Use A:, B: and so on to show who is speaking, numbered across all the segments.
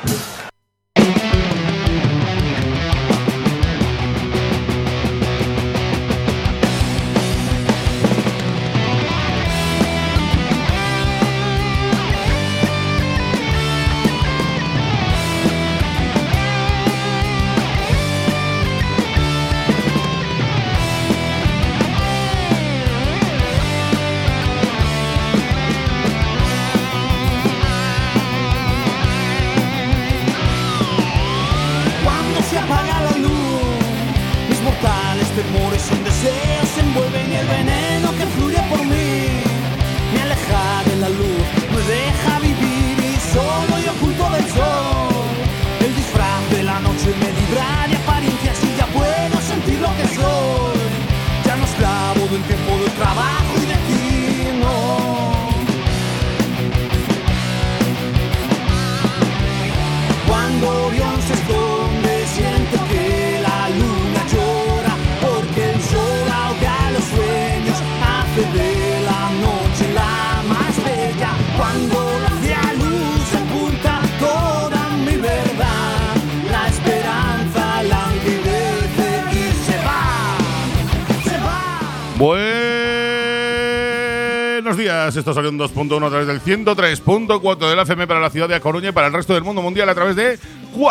A: Buenos días, esto salió en 2.1 a través del 103.4 de la FM para la ciudad de A Coruña y para el resto del mundo mundial a través de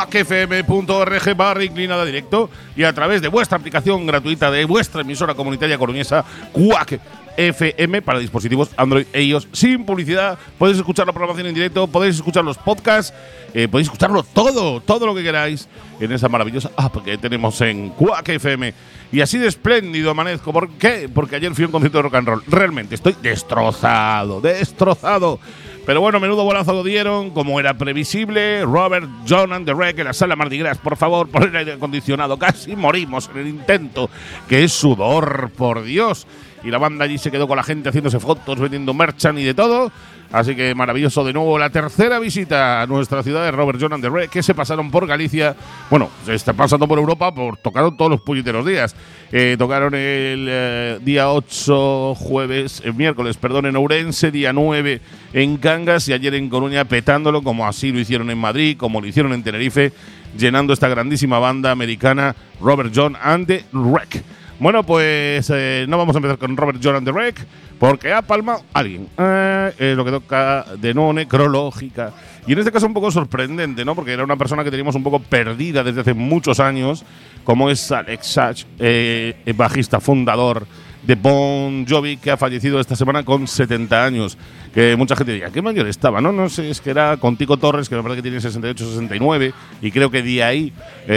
A: cuacfm.org/inclinada directo y a través de vuestra aplicación gratuita de vuestra emisora comunitaria coruñesa Cuac FM para dispositivos Android e iOS sin publicidad. Podéis escuchar la programación en directo, podéis escuchar los podcasts, podéis escucharlo todo lo que queráis en esa maravillosa app que tenemos en Cuac FM. Y así de espléndido amanezco. ¿Por qué? Porque ayer fui a un concierto de rock and roll. Realmente estoy destrozado. Pero bueno, menudo bolazo lo dieron, como era previsible. Robert, John and the Wreck en la sala Mardi Gras. Por favor, poner aire acondicionado. Casi morimos en el intento. Que es sudor, por Dios. Y la banda allí se quedó con la gente haciéndose fotos, vendiendo merchan y de todo. Así que maravilloso de nuevo la tercera visita a nuestra ciudad de Robert, John and the Wreck, que se pasaron por Galicia. Bueno, se está pasando por Europa, tocaron todos los puñeteros días. Tocaron el día 8, miércoles, en Ourense, día 9 en Cangas y ayer en Coruña petándolo, como así lo hicieron en Madrid, como lo hicieron en Tenerife, llenando esta grandísima banda americana Robert, John and the Wreck. Bueno, pues no vamos a empezar con Robert, John and the Wreck, porque ha palmado alguien. Es lo que toca de nuevo necrológica. Y en este caso un poco sorprendente, ¿no? Porque era una persona que teníamos un poco perdida desde hace muchos años, como es Alex Sach, bajista fundador de Bon Jovi, que ha fallecido esta semana con 70 años. Que mucha gente diría, ¿qué mayor estaba? No sé, es que era con Tico Torres, que me parece que tiene 68, 69, y creo que de ahí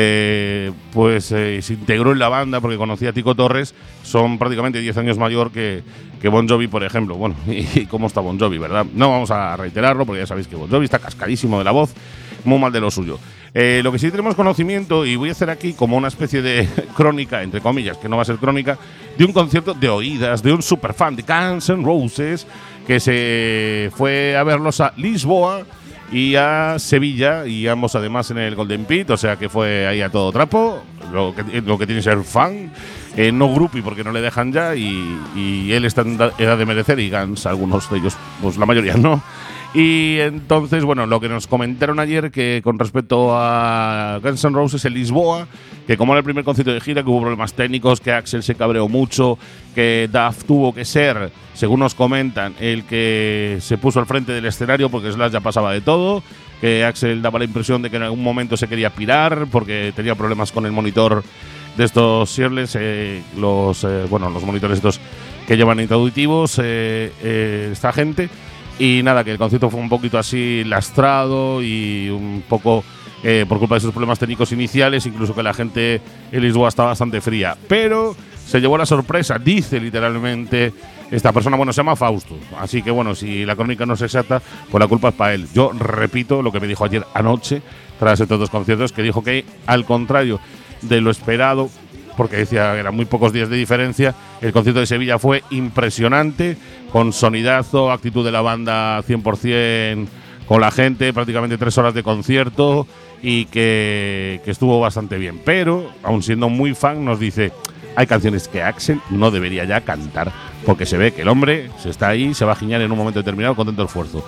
A: se integró en la banda porque conocía a Tico Torres. Son prácticamente 10 años mayor que Bon Jovi, por ejemplo. Bueno, y cómo está Bon Jovi, ¿verdad? No vamos a reiterarlo porque ya sabéis que Bon Jovi está cascadísimo de la voz, muy mal de lo suyo. Lo que sí tenemos conocimiento, y voy a hacer aquí como una especie de crónica, entre comillas, que no va a ser crónica, de un concierto de oídas de un superfan de Guns N' Roses que se fue a verlos a Lisboa y a Sevilla, y ambos además en el Golden Pit, o sea que fue ahí a todo trapo, lo que tiene que ser fan, no groupie porque no le dejan ya, y él está en edad de merecer, y Guns, algunos de ellos, pues la mayoría no. Y entonces, bueno, lo que nos comentaron ayer, que con respecto a Guns N' Roses en Lisboa, que como era el primer concierto de gira, que hubo problemas técnicos, que Axl se cabreó mucho, que Duff tuvo que ser, según nos comentan, el que se puso al frente del escenario porque Slash ya pasaba de todo, que Axl daba la impresión de que en algún momento se quería pirar porque tenía problemas con el monitor de estos Searless, los monitores estos que llevan intuitivos, esta gente. Y nada, que el concierto fue un poquito así lastrado y un poco por culpa de sus problemas técnicos iniciales, incluso que la gente en Lisboa está bastante fría. Pero se llevó la sorpresa, dice literalmente esta persona, bueno, se llama Fausto. Así que bueno, si la crónica no es exacta, pues la culpa es para él. Yo repito lo que me dijo ayer anoche, tras estos dos conciertos, que dijo que al contrario de lo esperado, porque decía que eran muy pocos días de diferencia, el concierto de Sevilla fue impresionante, con sonidazo, actitud de la banda 100% con la gente, prácticamente 3 horas de concierto, y que estuvo bastante bien. Pero, aun siendo muy fan, nos dice, hay canciones que Axl no debería ya cantar, porque se ve que el hombre se está ahí, se va a giñar en un momento determinado con tanto esfuerzo.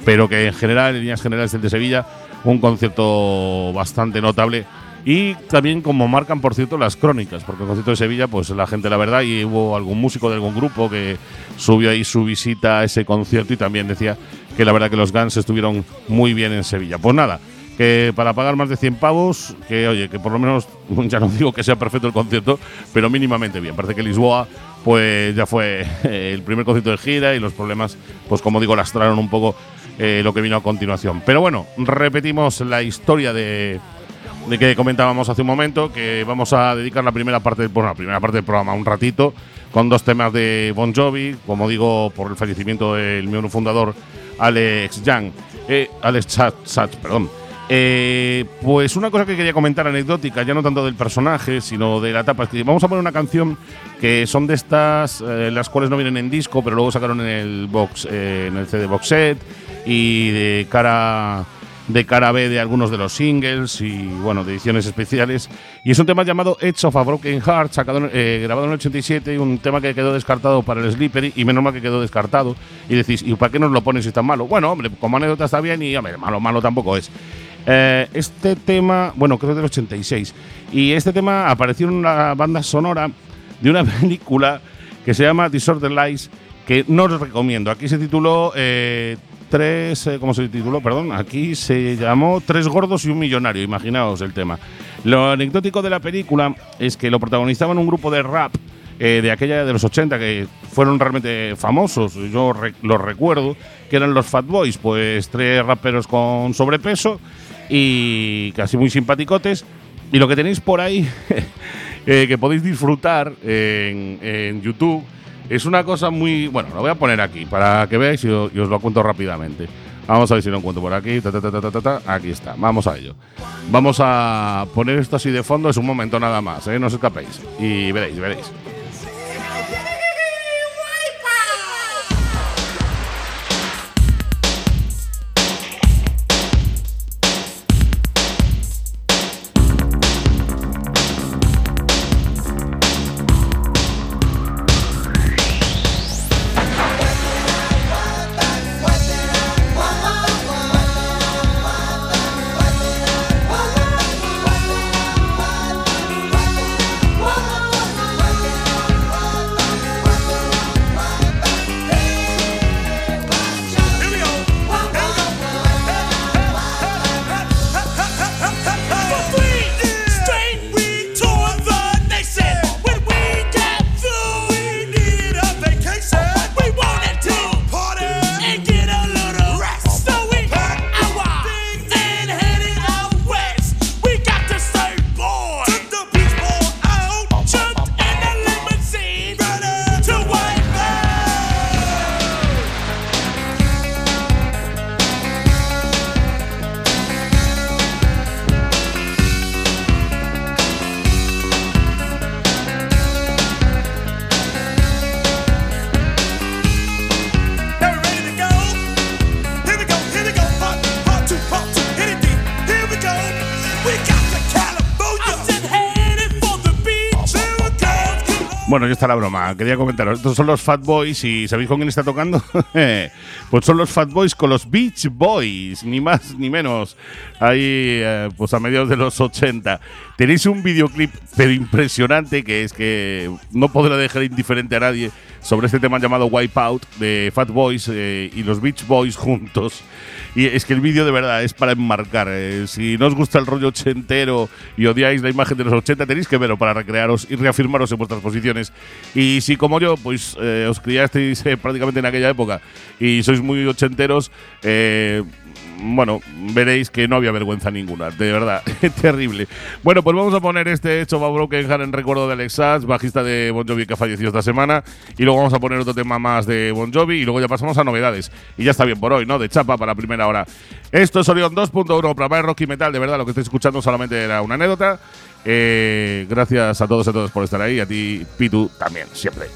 A: pero que en general, en líneas generales, el de Sevilla, un concierto bastante notable. Y también como marcan, por cierto, las crónicas, porque el concierto de Sevilla, pues la gente, la verdad, y hubo algún músico de algún grupo que subió ahí su visita a ese concierto y también decía que la verdad que los Guns estuvieron muy bien en Sevilla. Pues nada, que para pagar más de 100 pavos, que oye, que por lo menos, ya no digo que sea perfecto el concierto, pero mínimamente bien. Parece que Lisboa, pues ya fue el primer concierto de gira y los problemas, pues como digo, lastraron un poco lo que vino a continuación. Pero bueno, repetimos la historia de que comentábamos hace un momento, que vamos a dedicar la primera parte del programa un ratito con 2 temas de Bon Jovi, como digo, por el fallecimiento del miembro fundador Alex Church, perdón. Pues una cosa que quería comentar anecdótica, ya no tanto del personaje, sino de la etapa, es que vamos a poner una canción que son de estas, las cuales no vienen en disco, pero luego sacaron en el CD box set y de cara B de algunos de los singles y bueno, de ediciones especiales. Y es un tema llamado Edge of a Broken Heart, grabado en el 87, y un tema que quedó descartado para el Slippery, y menos mal que quedó descartado. Y decís, ¿y para qué nos lo pones si es tan malo? Bueno, hombre, como anécdota está bien y, hombre, malo tampoco es. Este tema, bueno, creo que del 86. Y este tema apareció en una banda sonora de una película que se llama Disorder Lies, que no os recomiendo. Aquí se tituló ¿cómo se tituló? Perdón, aquí se llamó 3 gordos y un millonario, imaginaos el tema. Lo anecdótico de la película es que lo protagonizaban un grupo de rap de aquella de los 80 que fueron realmente famosos, yo los recuerdo, que eran los Fat Boys, pues 3 raperos con sobrepeso y casi muy simpaticotes. Y lo que tenéis por ahí, que podéis disfrutar en YouTube, es una cosa muy… Bueno, lo voy a poner aquí para que veáis y os lo cuento rápidamente. Vamos a ver si lo encuentro por aquí. Aquí está, vamos a ello. Vamos a poner esto así de fondo, es un momento nada más, no os escapéis. Y veréis. Bueno, ya está la broma. Quería comentaros. Estos son los Fat Boys y ¿sabéis con quién está tocando? Pues son los Fat Boys con los Beach Boys, ni más ni menos. Ahí, pues a mediados de los 80. Tenéis un videoclip pero impresionante que es que no podrá dejar indiferente a nadie sobre este tema llamado Wipeout de Fat Boys y los Beach Boys juntos. Y es que el vídeo de verdad es para enmarcar. Si no os gusta el rollo ochentero y odiáis la imagen de los 80, tenéis que verlo para recrearos y reafirmaros en vuestras posiciones. Y si como yo, pues os criasteis prácticamente en aquella época y sois muy ochenteros, bueno, veréis que no había vergüenza ninguna, de verdad, terrible. Bueno, pues vamos a poner este Edge of a Broken Heart en recuerdo de Alex Church, bajista de Bon Jovi que ha fallecido esta semana, y luego vamos a poner otro tema más de Bon Jovi y luego ya pasamos a novedades. Y ya está bien por hoy, ¿no? De chapa para primera hora. Esto es Orión 2.1, programa de rock y metal, de verdad, lo que estáis escuchando solamente era una anécdota. Gracias a todos y a todas por estar ahí, a ti, Pitu, también, siempre.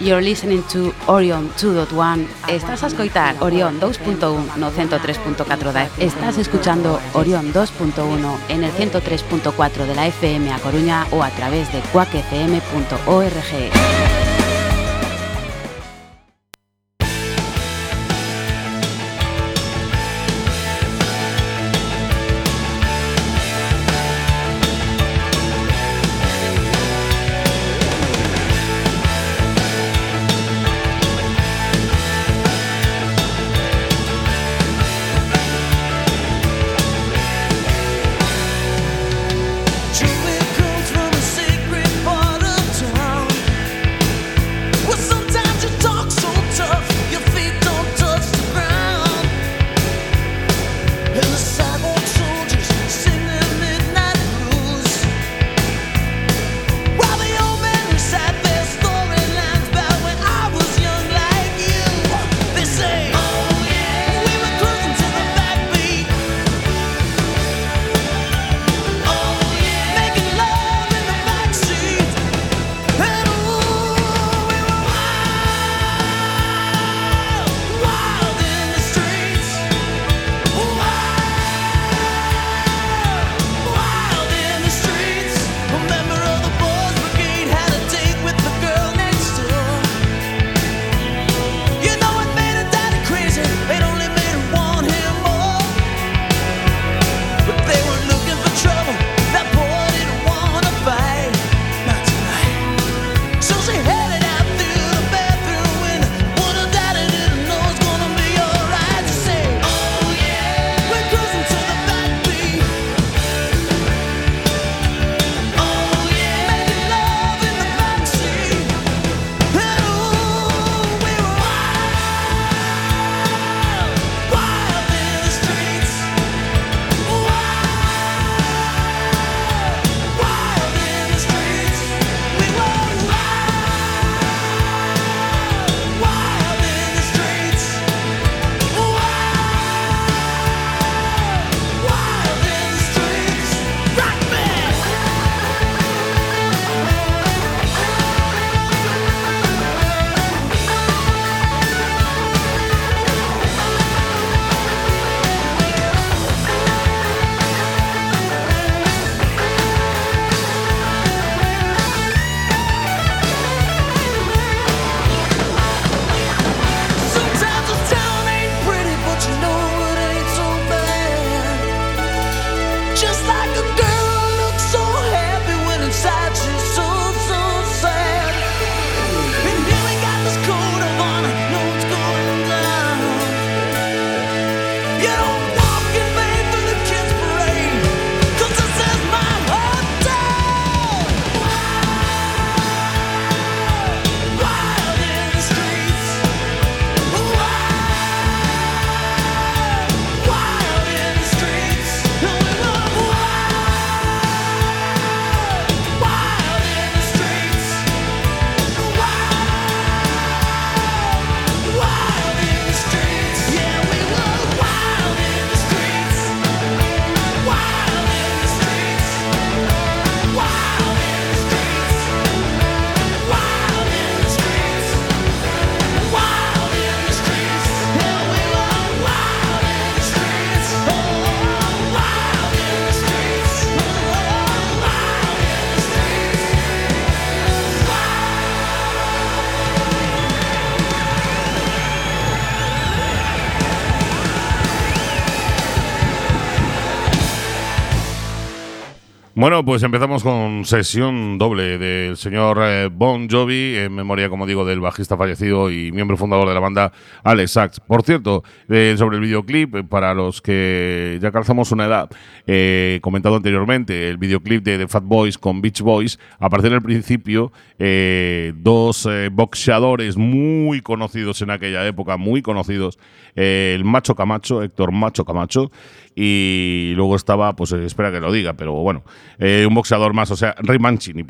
B: You're listening to Orion 2.1. Estás a escoitar Orion 2.1 no 103.4 da FM. Estás escuchando Orion 2.1 en el 103.4 de la FM a Coruña o a través de quackfm.org.
A: Bueno, pues empezamos con sesión doble del señor Bon Jovi, en memoria, como digo, del bajista fallecido y miembro fundador de la banda, Alex Sachs. Por cierto, sobre el videoclip, para los que ya calzamos una edad, comentado anteriormente, el videoclip de The Fat Boys con Beach Boys, aparece en el principio dos boxeadores muy conocidos en aquella época, muy conocidos, el Macho Camacho, Héctor Macho Camacho, y luego estaba, pues espera que lo diga, pero bueno, un boxeador más, o sea, Ray Mancini,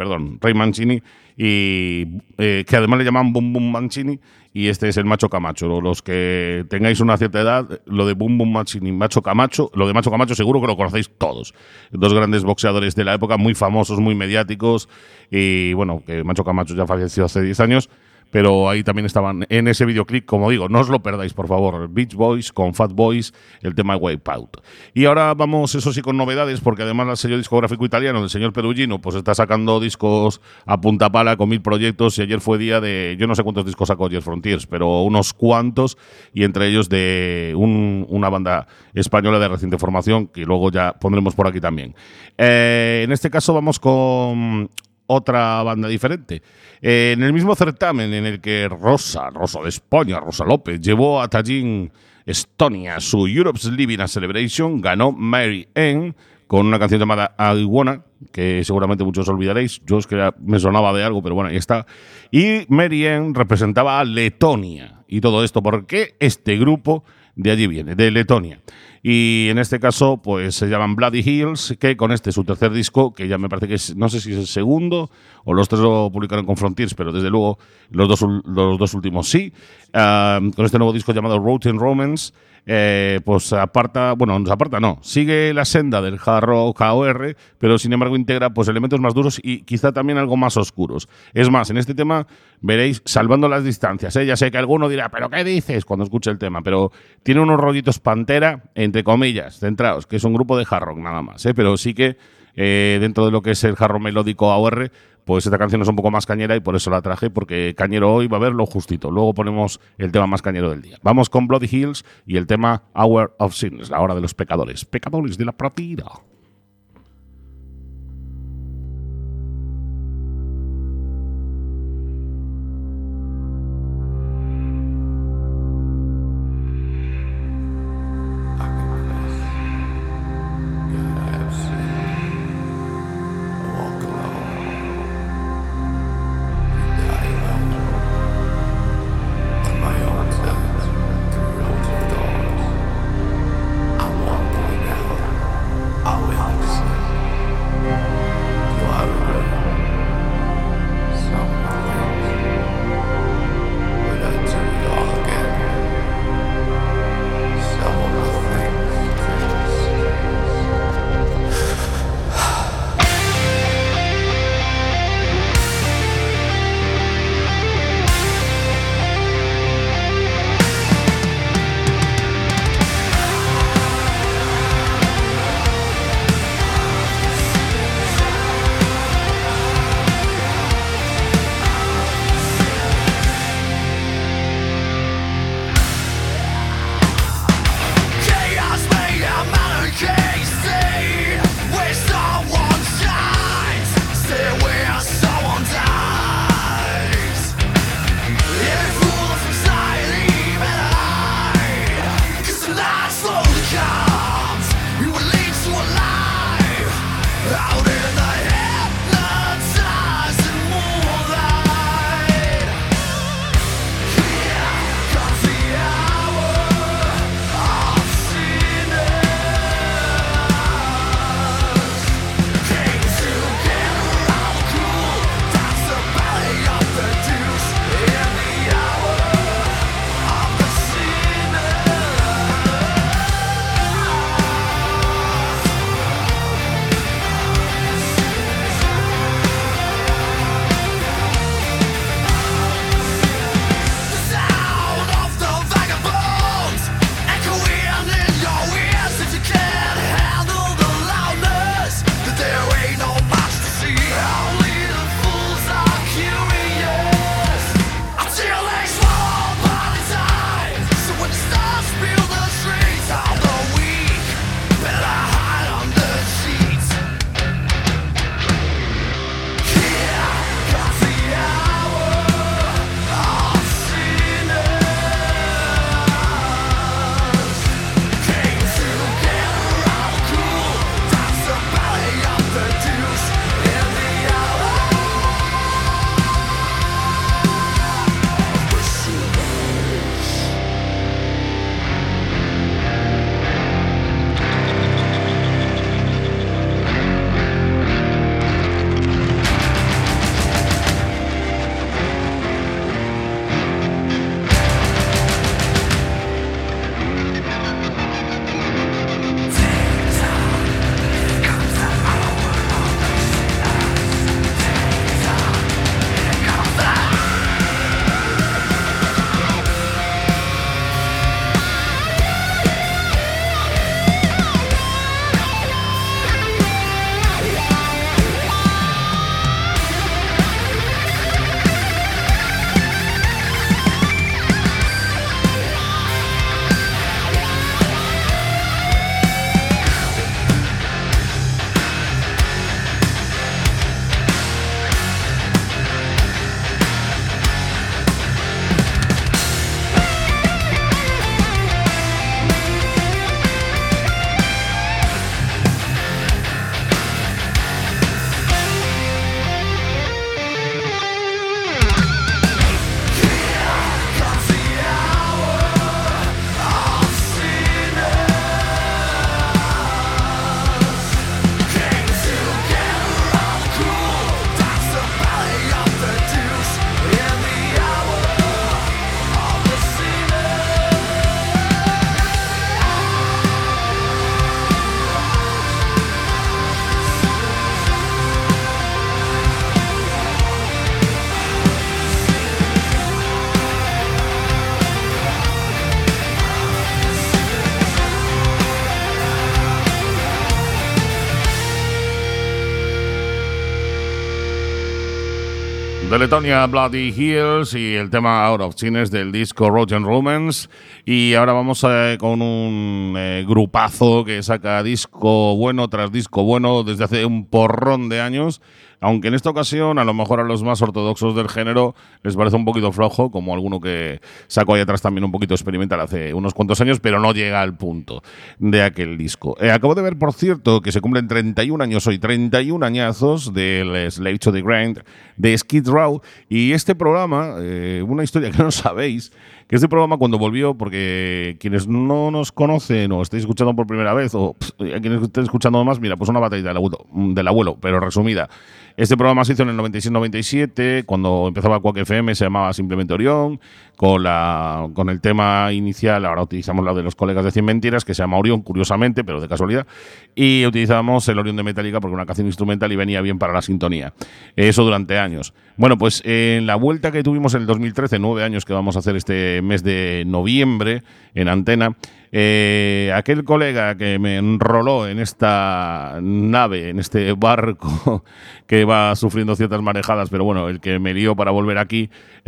A: y que además le llaman Boom Boom Mancini, y este es el Macho Camacho. Los que tengáis una cierta edad, lo de Boom Boom Mancini, Macho Camacho, lo de Macho Camacho seguro que lo conocéis todos. Dos grandes boxeadores de la época, muy famosos, muy mediáticos, y bueno, que Macho Camacho ya falleció hace 10 años, pero ahí también estaban en ese videoclip, como digo, no os lo perdáis, por favor. Beach Boys con Fat Boys, el tema Wipeout. Y ahora vamos, eso sí, con novedades, porque además el sello discográfico italiano del señor Perugino pues está sacando discos a punta pala con 1000 proyectos, y ayer fue día de, yo no sé cuántos discos sacó Jet Frontiers, pero unos cuantos, y entre ellos de una banda española de reciente formación, que luego ya pondremos por aquí también. En este caso vamos con otra banda diferente. En el mismo certamen en el que Rosa de España, Rosa López, llevó a Tallinn, Estonia, su Europe's Living a Celebration, ganó Mary Ann con una canción llamada I Wanna, que seguramente muchos olvidaréis. Yo es que me sonaba de algo, pero bueno, ahí está. Y Mary Ann representaba a Letonia. Y todo esto porque este grupo de allí viene, de Letonia. Y en este caso, pues se llaman Bloody Hills, que con este su tercer disco, que ya me parece que es, no sé si es el segundo o los tres lo publicaron con Frontiers, pero desde luego los dos últimos sí. Con este nuevo disco llamado Rotten Romance, pues sigue la senda del hard rock AOR, pero sin embargo integra pues elementos más duros y quizá también algo más oscuros. Es más, en este tema veréis, salvando las distancias, ya sé que alguno dirá, ¿pero qué dices?, cuando escuche el tema, pero tiene unos rollitos Pantera, entre comillas, centrados, que es un grupo de hard rock nada más, pero sí que dentro de lo que es el hard rock melódico AOR, pues esta canción es un poco más cañera y por eso la traje, porque cañero hoy va a haber lo justito. Luego ponemos el tema más cañero del día. Vamos con Bloody Hills y el tema Hour of Sinners, la hora de los pecadores. Pecadores de la partida.
C: I
A: de Letonia, Bloody Hills, y el tema Out of Chines del disco Rotten Romance. Y ahora vamos con un grupazo que saca disco bueno tras disco bueno desde hace un porrón de años. Aunque en esta ocasión, a lo mejor a los más ortodoxos del género les parece un poquito flojo, como alguno que sacó ahí atrás también un poquito experimental hace unos cuantos años, pero no llega al punto de aquel disco. Acabo de ver, por cierto, que se cumplen 31 años hoy, 31 añazos del Slave to the Grind de Skid Row, y este programa, una historia que no sabéis, que este programa cuando volvió, porque quienes no nos conocen o estáis escuchando por primera vez, o a quienes estén escuchando más, mira, pues una batalla del abuelo, pero resumida. Este programa se hizo en el 96-97, cuando empezaba Quack FM se llamaba simplemente Orión, con el tema inicial, ahora utilizamos la de los colegas de 100 Mentiras, que se llama Orión, curiosamente, pero de casualidad, y utilizamos el Orión de Metallica porque era una canción instrumental y venía bien para la sintonía. Eso durante años. Bueno, pues en la vuelta que tuvimos en el 2013, 9 años que vamos a hacer este mes de noviembre en Antena, aquel colega que me enroló en esta nave, en este barco que va sufriendo ciertas marejadas, pero bueno, el que me lió para volver aquí,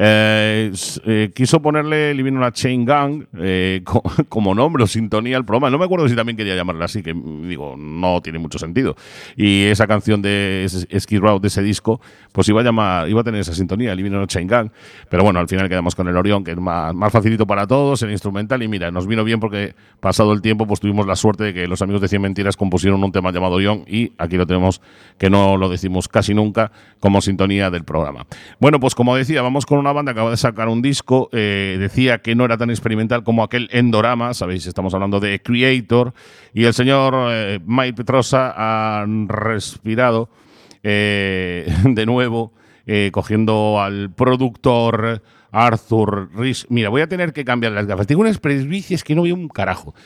A: quiso ponerle Living on a Chain Gang como nombre o sintonía al programa. No me acuerdo si también quería llamarla así, que digo, no tiene mucho sentido. Y esa canción de Skid Row, de ese disco, pues iba a tener esa sintonía, Living on a Chain Gang. Pero bueno, al final quedamos con el Orión, que es más facilito para todos, el instrumental, y mira, nos vino bien porque pasado el tiempo pues tuvimos la suerte de que los amigos de 100 Mentiras compusieron un tema llamado Orión, y aquí lo tenemos, que no lo decimos casi nunca, como sintonía del programa. Bueno, pues como decía, vamos con una banda que acaba de sacar un disco, decía que no era tan experimental como aquel Endorama, sabéis, estamos hablando de Creator, y el señor Mike Petrosa ha respirado de nuevo, cogiendo al productor Arthur Rhys. Mira, voy a tener que cambiar las gafas. Tengo unas presbicies que no veo un carajo.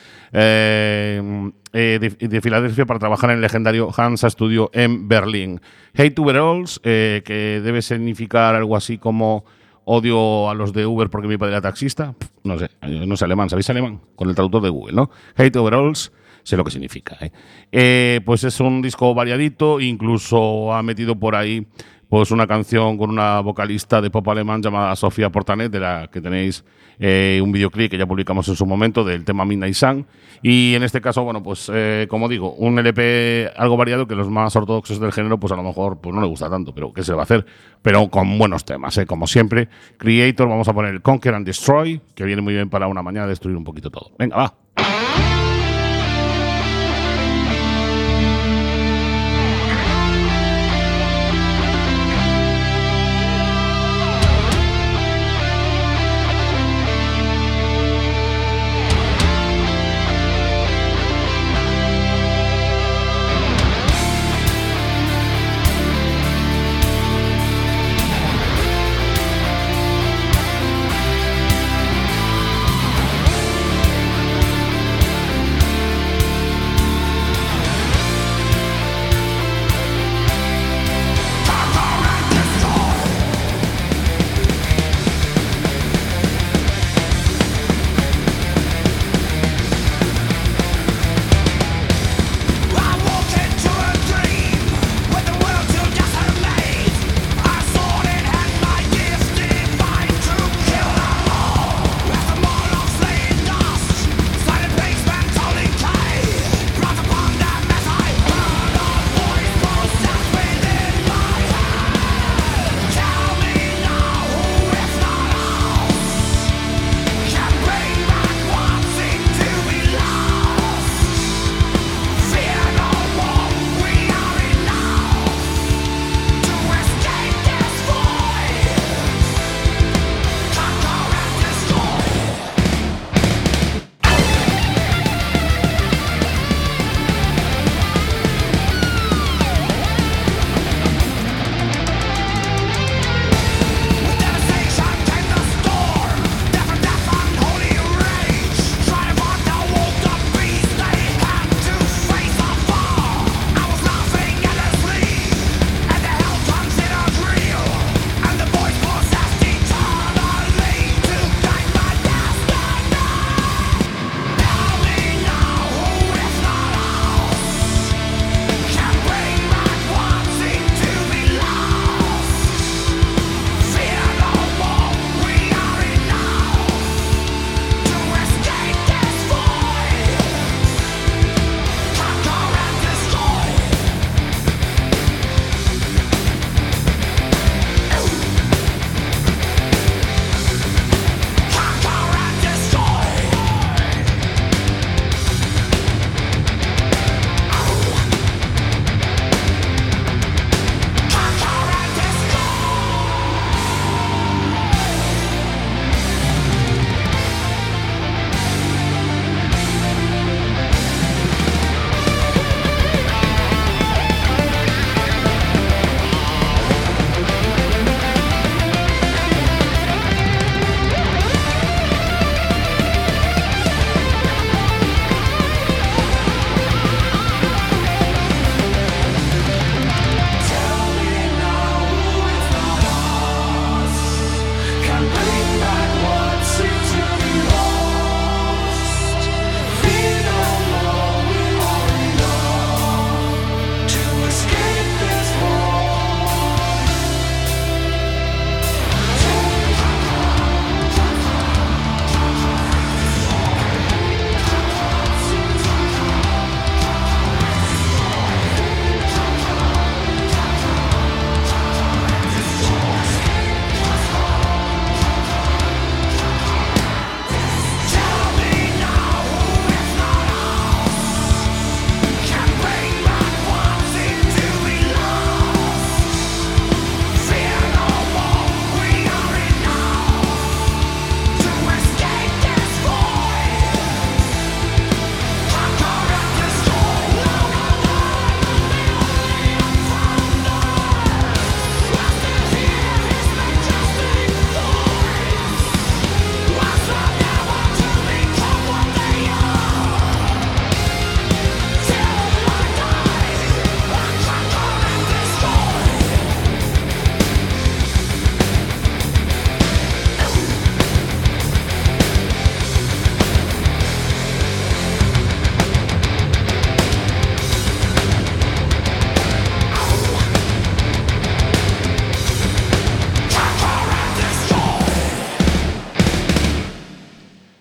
A: De Filadelfia, para trabajar en el legendario Hansa Studio en Berlín. Hate to Overalls, que debe significar algo así como odio a los de Uber porque mi padre era taxista. No sé, no sé alemán. ¿Sabéis alemán? Con el traductor de Google, ¿no? Hate to Overalls. Sé lo que significa. Pues es un disco variadito, incluso ha metido por ahí pues una canción con una vocalista de pop alemán llamada Sofía Portanet, de la que tenéis un videoclip que ya publicamos en su momento del tema Midnight Sun. Y en este caso, bueno, pues como digo, un LP algo variado que los más ortodoxos del género pues a lo mejor pues no le gusta tanto, pero ¿qué se va a hacer? Pero con buenos temas, como siempre. Creator, vamos a poner Conquer and Destroy, que viene muy bien para una mañana destruir un poquito todo. Venga, va.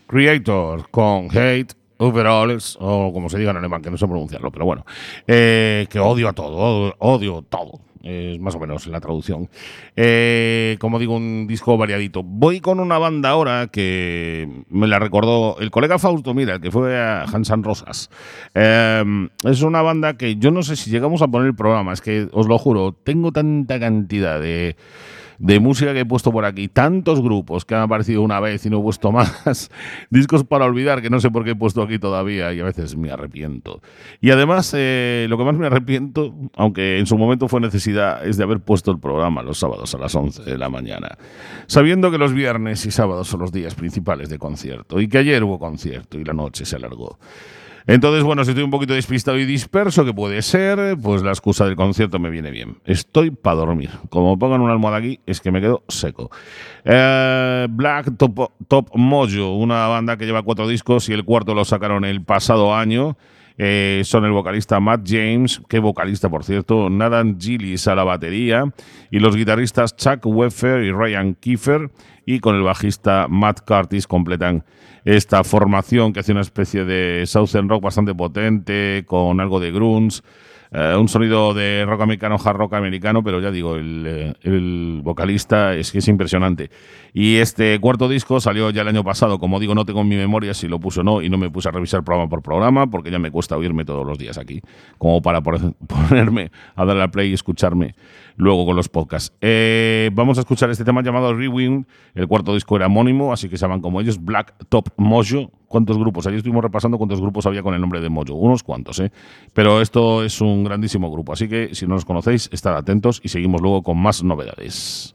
A: Creator con Hate Overalls, o como se diga en alemán, que no sé pronunciarlo, pero bueno, que odio a todo, odio todo. Es más o menos la traducción. Como digo, un disco variadito. Voy con una banda ahora que me la recordó el colega Fausto, mira, el que fue a Hans and Rosas. Es una banda que yo no sé si llegamos a poner el programa, es que os lo juro, tengo tanta cantidad de música que he puesto por aquí, tantos grupos que han aparecido una vez y no he puesto más, discos para olvidar que no sé por qué he puesto aquí todavía y a veces me arrepiento. Y además, lo que más me arrepiento, aunque en su momento fue necesidad, es de haber puesto el programa los sábados a las 11 de la mañana, sabiendo que los viernes y sábados son los días principales de concierto y que ayer hubo concierto y la noche se alargó. Entonces, bueno, si estoy un poquito despistado y disperso, que puede ser, pues la excusa del concierto me viene bien. Estoy para dormir. Como pongan una almohada aquí, es que me quedo seco. Black Top Mojo, una banda que lleva 4 discos y el cuarto lo sacaron el pasado año. Son el vocalista Matt James, qué vocalista por cierto, Nathan Gillis a la batería y los guitarristas Chuck Wepher y Ryan Kiefer, y con el bajista Matt Curtis completan esta formación que hace una especie de Southern Rock bastante potente, con algo de grunge, un sonido de rock americano, hard rock americano, pero ya digo, el vocalista es que es impresionante. Y este cuarto disco salió ya el año pasado, como digo, no tengo en mi memoria si lo puse o no, y no me puse a revisar programa por programa, porque ya me cuesta oírme todos los días aquí, como para ponerme a darle al play y escucharme luego con los podcasts. Vamos a escuchar este tema llamado Rewind. El cuarto disco era homónimo, así que se llaman como ellos, Black Top Mojo. ¿Cuántos grupos? Ayer estuvimos repasando cuántos grupos había con el nombre de Mojo. Unos cuantos, ¿eh? Pero esto es un grandísimo grupo, así que si no los conocéis, estad atentos y seguimos luego con más novedades.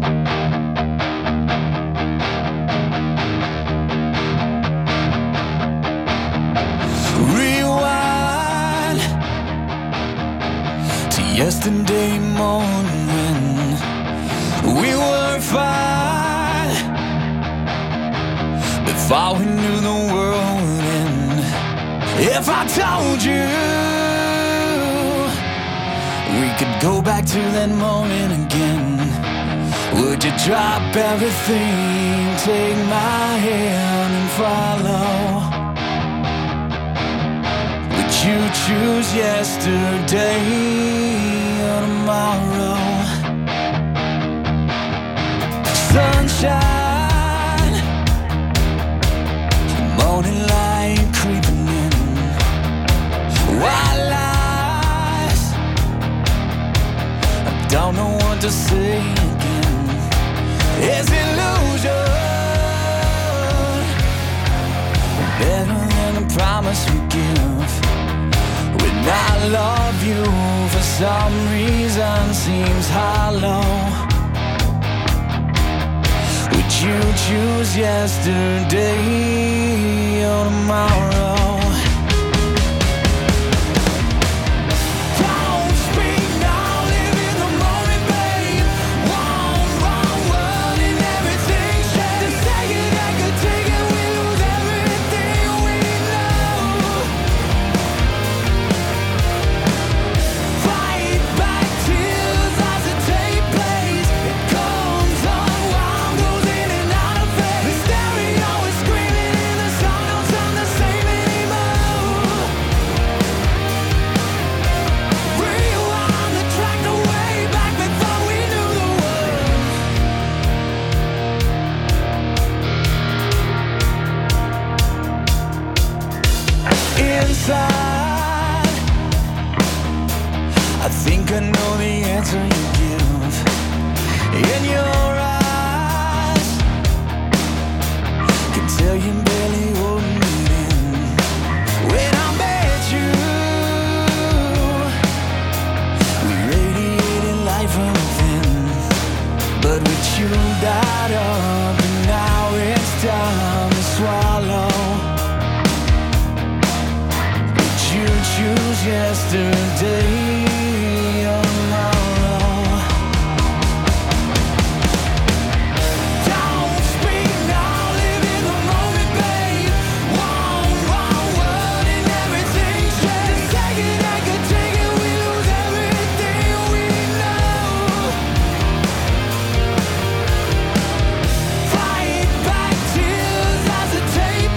C: Rewind to yesterday morning when we were fine, before we knew the world would end. If I told you we could go back to that morning again, would you drop everything, take my hand and follow? Would you choose yesterday or tomorrow? Sunshine, morning light creeping in, white lies, I don't know what to say again. Is illusion better than the promise we give? When I love you, for some reason seems hollow. Would you choose yesterday or tomorrow? I think I know the answer you give. In your eyes, can tell you barely holding it in. When I met you, we radiated life from within. But with you died up, and now it's time to swallow. Would you choose yesterday? Take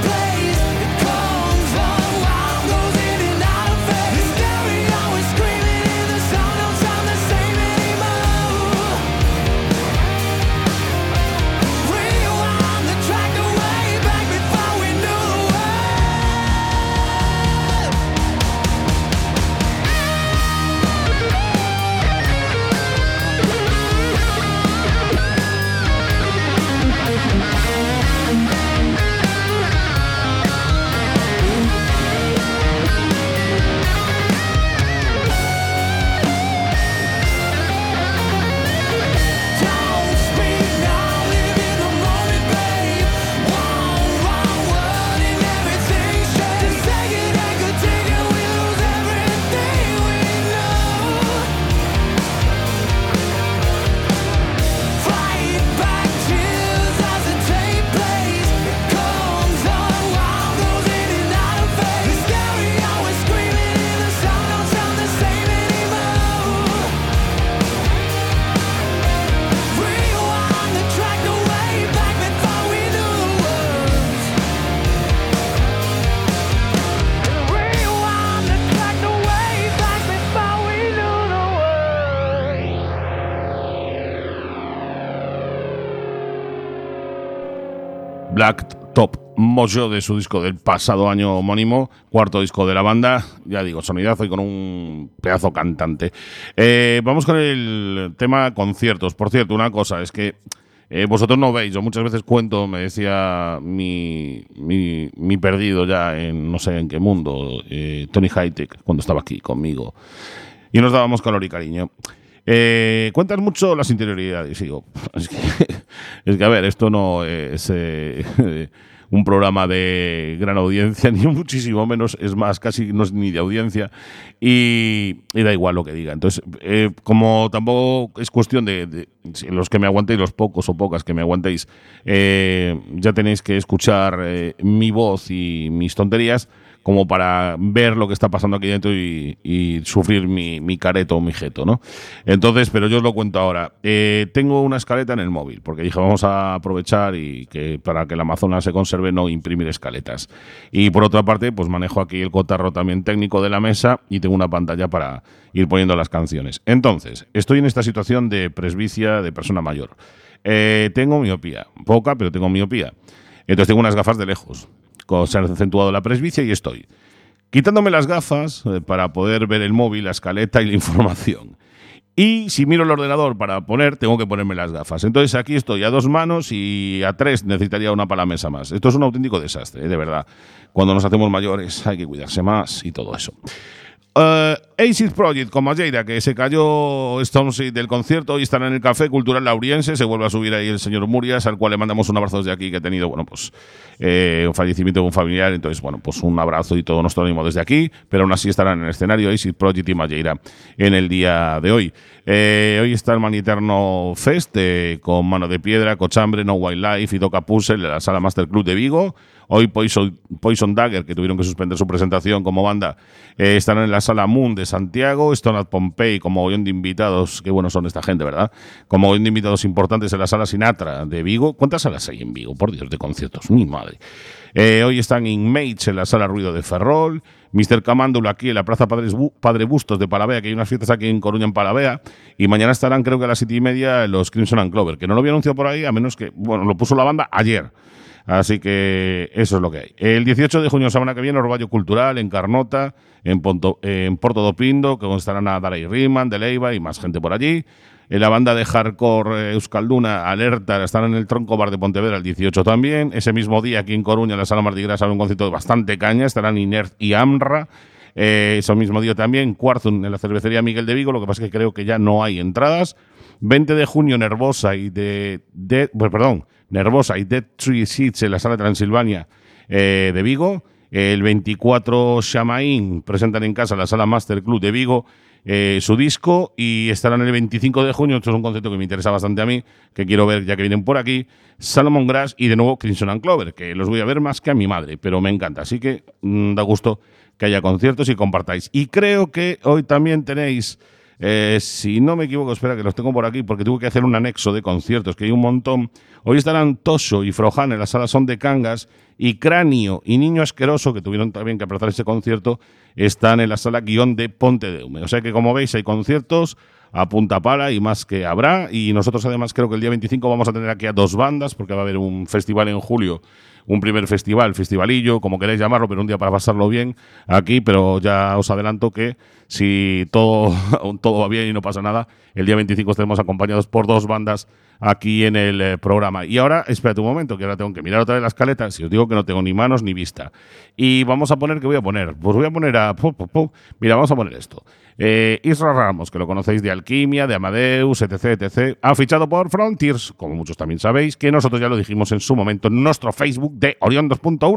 A: Blacktop Mojo, de su disco del pasado año homónimo, cuarto disco de la banda, ya digo, sonidazo y con un pedazo cantante. Vamos con el tema conciertos. Por cierto, una cosa, es que vosotros no veis, yo muchas veces cuento, me decía mi perdido ya en no sé en qué mundo, Tony Hightech, cuando estaba aquí conmigo, y nos dábamos calor y cariño. Cuentas mucho las interioridades, digo, es que a ver, esto no es un programa de gran audiencia, ni muchísimo menos, es más, casi no es ni de audiencia, y da igual lo que diga. Entonces, como tampoco es cuestión de los que me aguantéis, los pocos o pocas que me aguantéis, ya tenéis que escuchar mi voz y mis tonterías, como para ver lo que está pasando aquí dentro y sufrir mi careto o mi jeto, ¿no? Entonces, pero yo os lo cuento ahora. Tengo una escaleta en el móvil, porque dije, vamos a aprovechar y que para que el Amazonas se conserve, no imprimir escaletas. Y por otra parte, pues manejo aquí el cotarro también técnico de la mesa y tengo una pantalla para ir poniendo las canciones. Entonces, estoy en esta situación de presbicia de persona mayor. Tengo miopía, poca, pero tengo miopía. Entonces tengo unas gafas de lejos. Se ha acentuado la presbicia y estoy quitándome las gafas para poder ver el móvil, la escaleta y la información. Y si miro el ordenador para poner, tengo que ponerme las gafas. Entonces aquí estoy a 2 manos y a 3 necesitaría una para la mesa más. Esto es un auténtico desastre, de verdad. Cuando nos hacemos mayores hay que cuidarse más y todo eso. Acid Project con Malleira, que se cayó Stormzy del concierto, y estará en el Café Cultural Lauriense. Se vuelve a subir ahí el señor Murias, al cual le mandamos un abrazo desde aquí, que ha tenido, bueno, pues un fallecimiento de un familiar. Entonces, bueno, pues un abrazo y todo nuestro ánimo desde aquí, pero aún así estarán en el escenario Acid Project y Malleira en el día de hoy. Hoy está el Maniterno Fest con Mano de Piedra, Cochambre, No Wildlife y Doca Puzzle en la Sala Master Club de Vigo. Hoy Poison Dagger, que tuvieron que suspender su presentación como banda, estarán en la Sala Moon de Santiago. Stone at Pompeii, como mogollón de invitados, qué buenos son esta gente, ¿verdad? Como mogollón de invitados importantes en la Sala Sinatra de Vigo. ¿Cuántas salas hay en Vigo? Por Dios, de conciertos, mi madre. Hoy están Inmates en la Sala Ruido de Ferrol. Mr. Camándula aquí en la Plaza Padre Bustos de Palavea, que hay unas fiestas aquí en Coruña, en Palavea. Y mañana estarán, creo que a las 7:30, los Crimson and Clover, que no lo había anunciado por ahí, a menos que, bueno, lo puso la banda ayer. Así que eso es lo que hay. El 18 de junio, semana que viene, Orballo Cultural en Carnota, en Porto do Pindo, que estarán a Dalai Riemann, de Leiva y más gente por allí. La banda de hardcore Euskalduna, Alerta, estarán en el Tronco Bar de Pontevedra el 18 también. Ese mismo día, aquí en Coruña, en la Sala Mardi Gras, habrá un concierto de bastante caña. Estarán Inert y Amra. Ese mismo día también, Quarzun en la Cervecería Miguel de Vigo. Lo que pasa es que creo que ya no hay entradas. 20 de junio, Nervosa y Nervosa y Dead Tree Seeds en la Sala Transilvania de Vigo. El 24, Shamaín presentan en casa en la Sala Master Club de Vigo su disco, y estarán el 25 de junio, esto es un concepto que me interesa bastante a mí, que quiero ver ya que vienen por aquí, Salomon Grass y de nuevo Crimson and Clover, que los voy a ver más que a mi madre, pero me encanta, así que da gusto que haya conciertos y compartáis. Y creo que hoy también tenéis... si no me equivoco, espera que los tengo por aquí porque tuve que hacer un anexo de conciertos, que hay un montón. Hoy estarán Tosho y Frohan en la Sala Son de Cangas, y Cráneo y Niño Asqueroso, que tuvieron también que aplazar ese concierto, están en la Sala Guión de Pontedeume. O sea que, como veis, hay conciertos a punta pala y más que habrá. Y nosotros además creo que el día 25 vamos a tener aquí a 2 bandas, porque va a haber un festival en julio, un primer festivalillo, como queréis llamarlo, pero un día para pasarlo bien aquí. Pero ya os adelanto que si todo va bien y no pasa nada, el día 25 estaremos acompañados por 2 bandas aquí en el programa. Y ahora, espérate un momento, que ahora tengo que mirar otra vez la escaleta. Si os digo que no tengo ni manos ni vista. Y vamos a poner, ¿qué voy a poner? Pues voy a poner mira, vamos a poner esto. Isra Ramos, que lo conocéis de Alquimia, de Amadeus, etc. Ha fichado por Frontiers, como muchos también sabéis, que nosotros ya lo dijimos en su momento en nuestro Facebook de Orión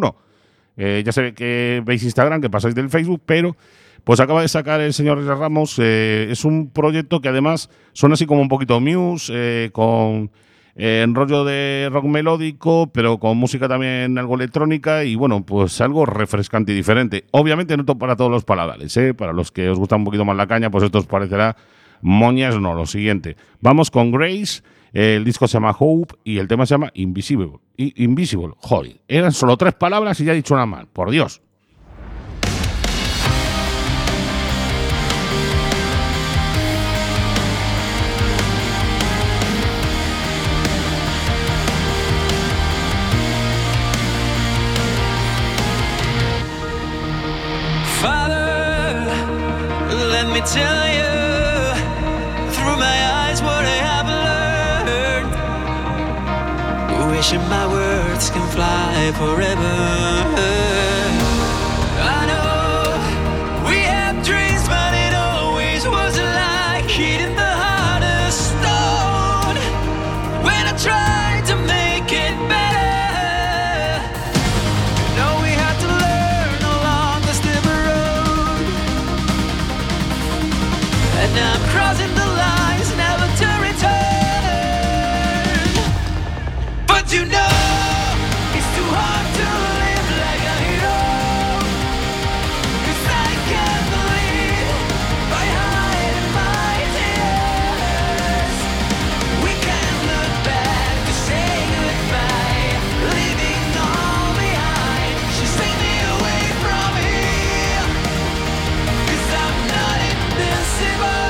A: 2.1. Ya sé que veis Instagram, que pasáis del Facebook, pero pues acaba de sacar el señor Isra Ramos. Es un proyecto que además suena así como un poquito Muse, con en rollo de rock melódico, pero con música también algo electrónica, y bueno, pues algo refrescante y diferente. Obviamente no para todos los paladares, para los que os gusta un poquito más la caña, pues esto os parecerá moñas. No, lo siguiente. Vamos con Grace, el disco se llama Hope y el tema se llama Invisible. Invisible, joder, eran solo 3 palabras y ya he dicho una mal, por Dios.
C: me tell you through my eyes what I have learned. Wishing my words can fly forever. I know we have dreams, but it always wasn't like hitting the hardest stone when I tried to make it better. No, we had to learn along the slippery road, and I'm crossing the lines, never to return. But you know it's too hard to live like a hero, 'cause I can't believe by hiding my tears. We can't look back to say goodbye, leaving all behind. She's taking me away from here, 'cause I'm not invincible.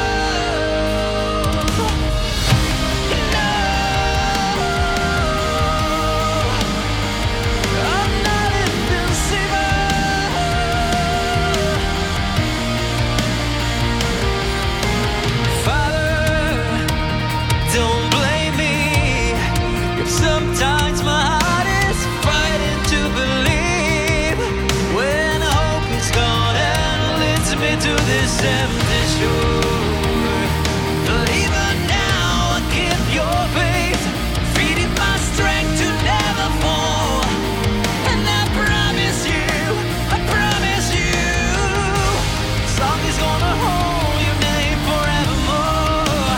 C: I'm not invincible. Father, don't blame me if sometimes my heart is fighting to believe when hope is gone and leads me to this empty shore. But even now I keep your faith, feeding my strength to never fall. And I promise you, song is gonna hold your name forevermore.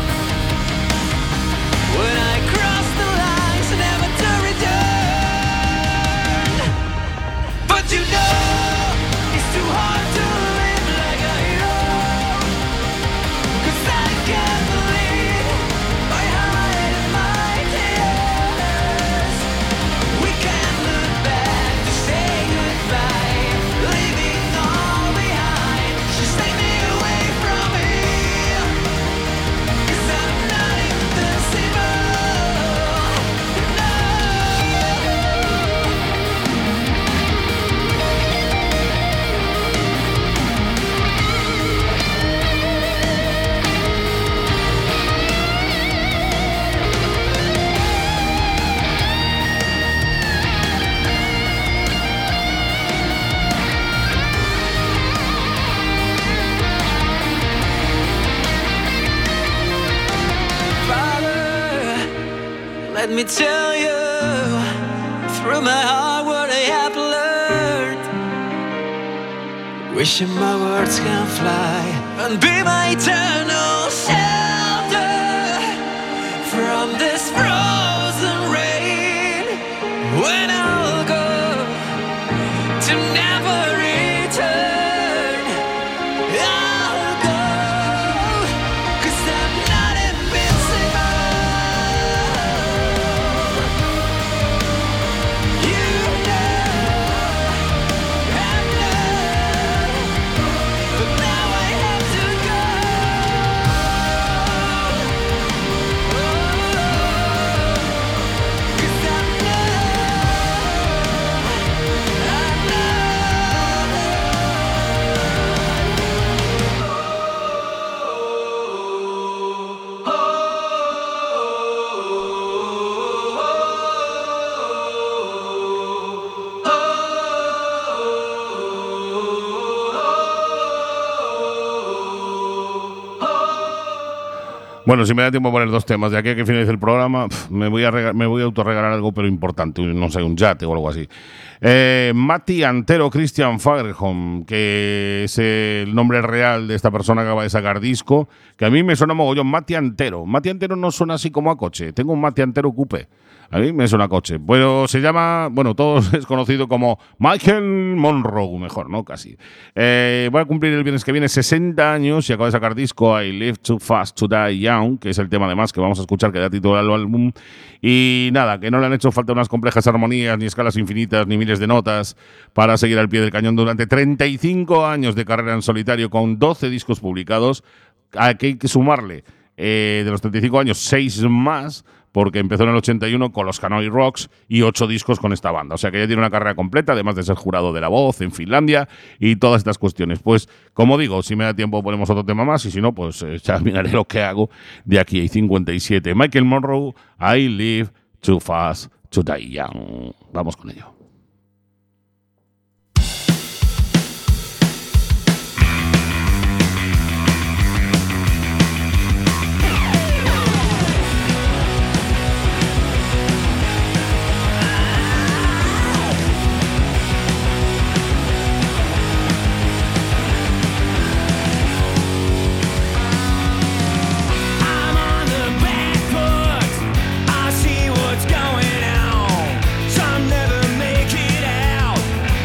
C: When I cross the lines, never to return. But you know it's too hard to live like a hero, 'cause I can't believe by hiding my tears. We can't look back to say goodbye, leaving all behind. She's taking me away from here, 'cause I'm not invincible. Father, let me tell you through my heart what I have learned. Wishing my words can fly and be my eternal shelter from this frozen rain. When I'll go to never return, I'll go, 'cause I'm not invincible. You know, I know, but now I have to go. 'Cause I know.
A: Bueno, si me da tiempo a poner dos temas de aquí a que finalice el programa, me voy a autorregalar algo, pero importante, no sé, un yate o algo así. Matti Antero Christian Fagerholm, que es el nombre real de esta persona que acaba de sacar disco, que a mí me suena mogollón. Matti Antero. Matti Antero no suena así como a coche. Tengo un Matti Antero Coupe. A mí me suena a coche. Pero se llama, bueno, todos es conocido como Michael Monroe, mejor, ¿no? Casi. Voy a cumplir el viernes que viene 60 años y acaba de sacar disco I Live Too Fast to Die Young, que es el tema además que vamos a escuchar, que da título al álbum. Y nada, que no le han hecho falta unas complejas armonías, ni escalas infinitas, ni miles de notas para seguir al pie del cañón durante 35 años de carrera en solitario con 12 discos publicados. Aquí hay que sumarle de los 35 años, 6 más porque empezó en el 81 con los Hanoi Rocks y 8 discos con esta banda. O sea que ya tiene una carrera completa, además de ser jurado de La Voz en Finlandia y todas estas cuestiones. Pues, como digo, si me da tiempo ponemos otro tema más y si no, pues ya miraré lo que hago de aquí a 57. Michael Monroe, I Live Too Fast to Die Young. Vamos con ello.
C: Some never make it out.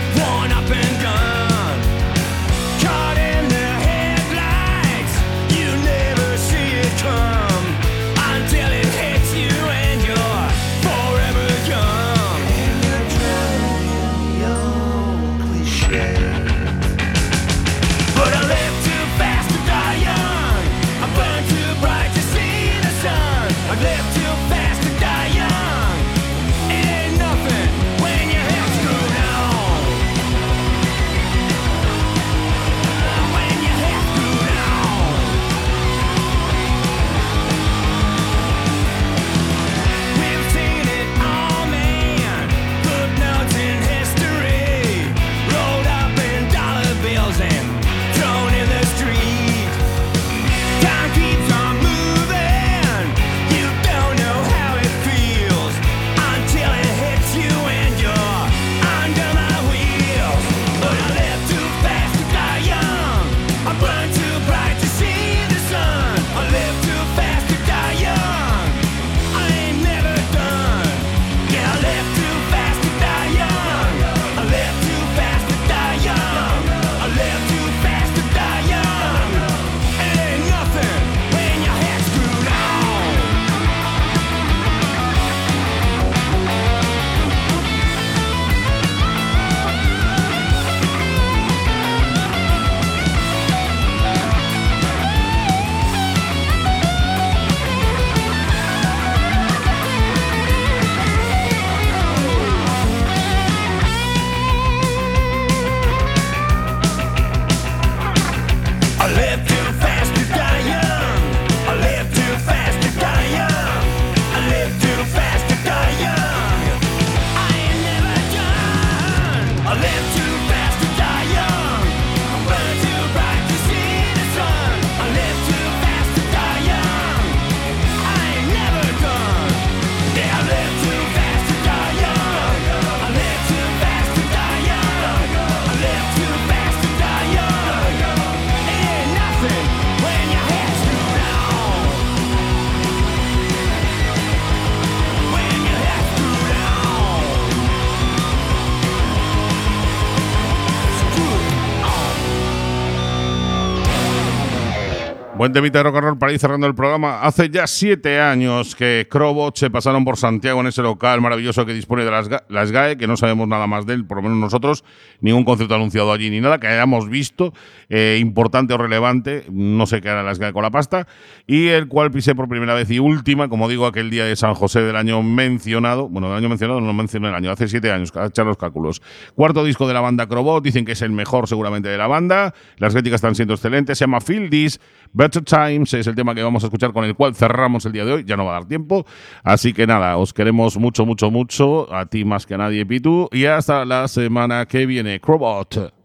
A: Buen temita de rock and roll para ir cerrando el programa. Hace ya 7 años que Crobot se pasaron por Santiago en ese local maravilloso que dispone de las GAE, que no sabemos nada más de él, por lo menos nosotros, ningún concierto anunciado allí ni nada que hayamos visto, importante o relevante, no sé qué hará las GAE con la pasta, y el cual pisé por primera vez y última, como digo, aquel día de San José del año mencionado, bueno, del año mencionado no mencioné el año, hace 7 años, a echar los cálculos. Cuarto disco de la banda Crobot, dicen que es el mejor seguramente de la banda, las críticas están siendo excelentes, se llama Feel This, Better Times es el tema que vamos a escuchar, con el cual cerramos el día de hoy. Ya no va a dar tiempo. Así que nada, os queremos mucho, mucho, mucho. A ti más que a nadie, Pitu. Y hasta la semana que viene. Crobot.